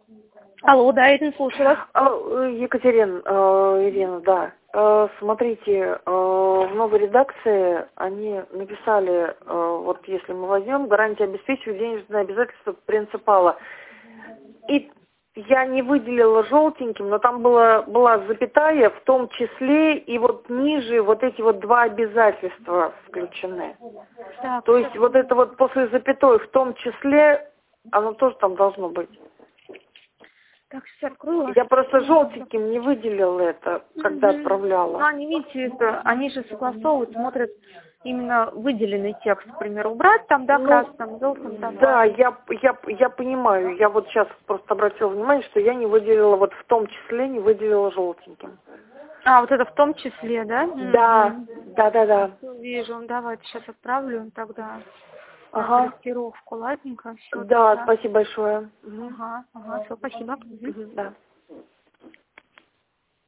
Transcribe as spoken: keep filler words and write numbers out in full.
Алло, да, Ирина, слушаю вас. А, Екатерина, э, Ирина, да. Э, Смотрите, э, в новой редакции они написали, э, вот если мы возьмем, гарантия обеспечивает денежные обязательства принципала. И я не выделила желтеньким, но там была, была запятая, в том числе, и вот ниже вот эти вот два обязательства включены. Так, То есть вот это вот после запятой, в том числе, оно тоже там должно быть. так, сейчас открою. Я просто желтеньким не выделила это, когда Мгм. отправляла. Ну, они, видите, это, они же согласовывают, смотрят именно выделенный текст, к примеру, убрать там, да, Ну, красным, желтым, там. да, я, я, я понимаю. Я вот сейчас просто обратила внимание, что я не выделила, вот в том числе не выделила желтеньким. А, вот это в том числе, да? Да, Мгм. да, да, да. Вижу, давайте сейчас отправлю тогда на Ага. корректировку, ладненько, все Да, тогда. спасибо большое. Мгм. Ага, ага, все, спасибо. Мгм. Мгм, да.